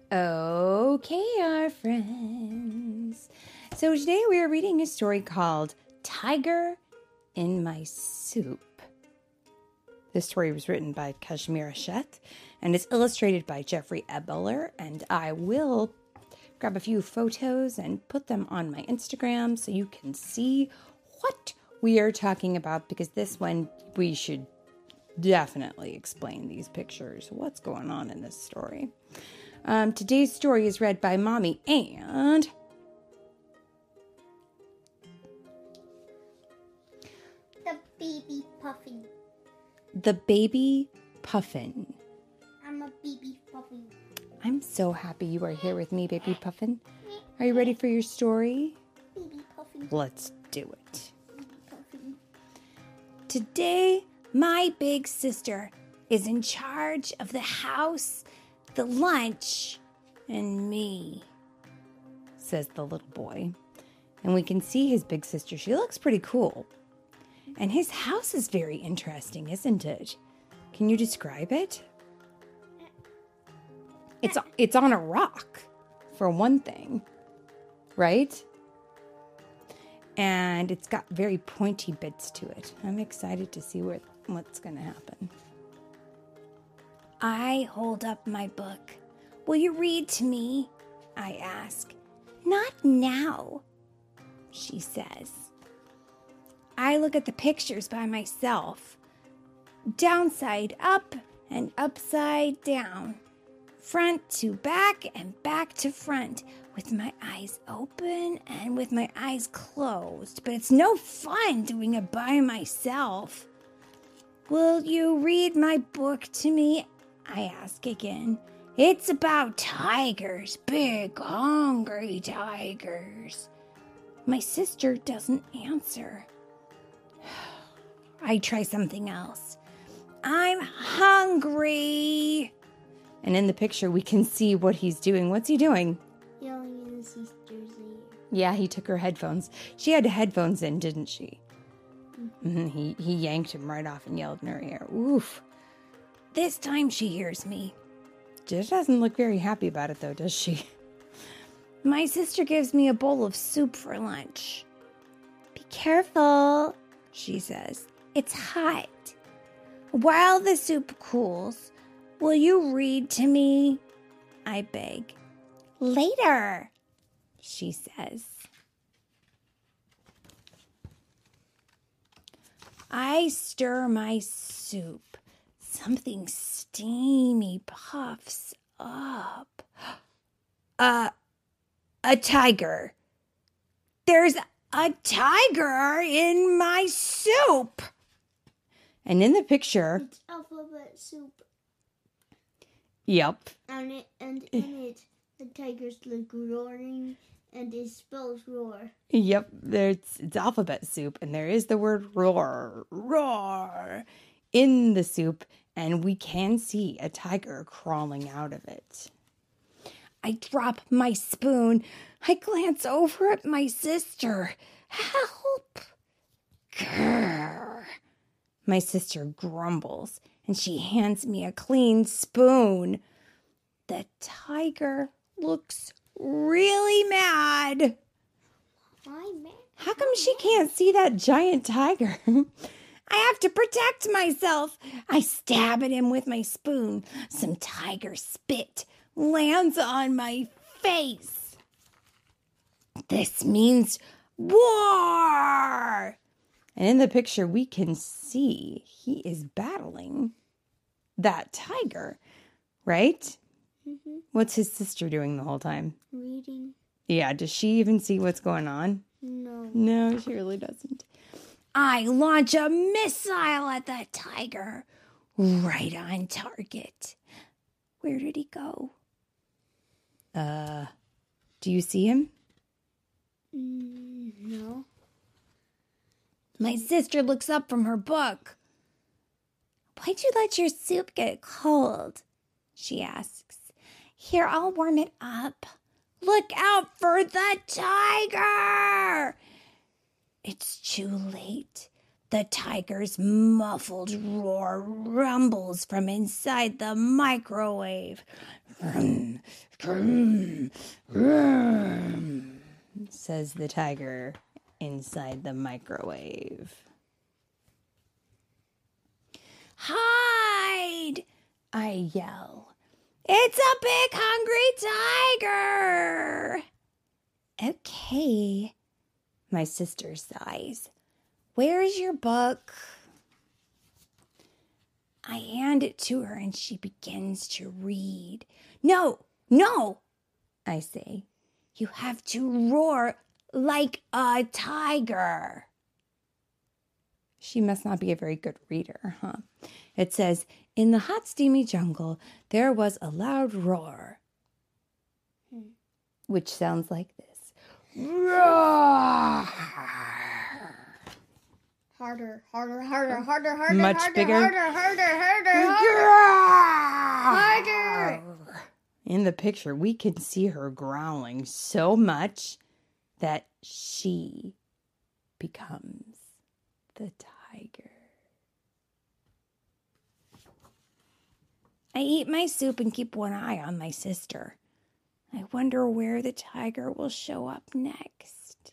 Okay, our friends. So today we are reading a story called Tiger in My Soup. This story was written by Kashmir Ashet and is illustrated by Jeffrey Ebeler, and I will grab a few photos and put them on my Instagram so you can see what we are talking about, because this one we should definitely explain these pictures. What's going on in this story? Today's story is read by Mommy and the baby puffin. the baby Puffin. I'm a baby puffin. I'm so happy you are here with me, baby Puffin. Are you ready for your story? Baby puffin. Let's do it. Baby puffin. Today, my big sister is in charge of the house, the lunch, and me, says the little boy. And we can see his big sister. She looks pretty cool. And his house is very interesting, isn't it? Can you describe it? It's on a rock, for one thing, right? And it's got very pointy bits to it. I'm excited to see what's going to happen. I hold up my book. Will you read to me? I ask. Not now, she says. I look at the pictures by myself. Downside up and upside down. Front to back and back to front, with my eyes open and with my eyes closed. But it's no fun doing it by myself. Will you read my book to me? I ask again. It's about tigers, big, hungry tigers. My sister doesn't answer. I try something else. I'm hungry. And in the picture, we can see what he's doing. What's he doing? Yelling in his sister's ear. Yeah, he took her headphones. She had headphones in, didn't she? Mm-hmm. He yanked him right off and yelled in her ear. Oof. This time she hears me. She doesn't look very happy about it, though, does she? My sister gives me a bowl of soup for lunch. Be careful, she says. It's hot. While the soup cools, will you read to me? I beg. Later, she says. I stir my soup. Something steamy puffs up. A tiger. There's a tiger in my soup. And in the picture... It's alphabet soup. Yep. And in it, the tigers look roaring, and it spells roar. Yep, it's alphabet soup, and there is the word roar, roar, in the soup, and we can see a tiger crawling out of it. I drop my spoon. I glance over at my sister. Help! Grrr. My sister grumbles, and she hands me a clean spoon. The tiger looks really mad. Why, man? How come she can't see that giant tiger? I have to protect myself. I stab at him with my spoon. Some tiger spit lands on my face. This means war. And in the picture, we can see he is battling that tiger, right? Mm-hmm. What's his sister doing the whole time? Reading. Yeah, does she even see what's going on? No. No, she really doesn't. I launch a missile at the tiger. Right on target. Where did he go? Do you see him? No. My sister looks up from her book. Why'd you let your soup get cold? She asks. Here, I'll warm it up. Look out for the tiger! It's too late. The tiger's muffled roar rumbles from inside the microwave. Vroom, says the tiger inside the microwave. Hide! I yell. It's a big hungry tiger! Okay, my sister sighs. Where's your book? I hand it to her and she begins to read. No, I say. You have to roar like a tiger. She must not be a very good reader, huh? It says, in the hot, steamy jungle, there was a loud roar, which sounds like this. Roar! Harder. Much bigger. Harder. In the picture, we can see her growling so much that she becomes the tiger. I eat my soup and keep one eye on my sister. I wonder where the tiger will show up next.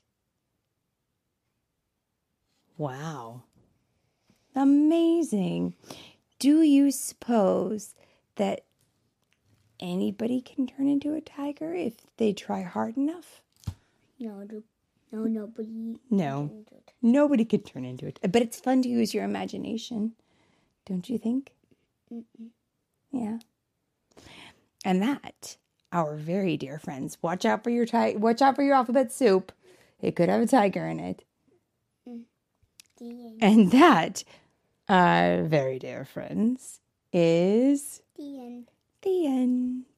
Wow. Amazing. Do you suppose that anybody can turn into a tiger if they try hard enough? No, nobody. No, nobody can turn into it. But it's fun to use your imagination, don't you think? Mm-mm. Yeah. And that, our very dear friends, watch out for your alphabet soup. It could have a tiger in it. And that, our very dear friends, is the end. The end.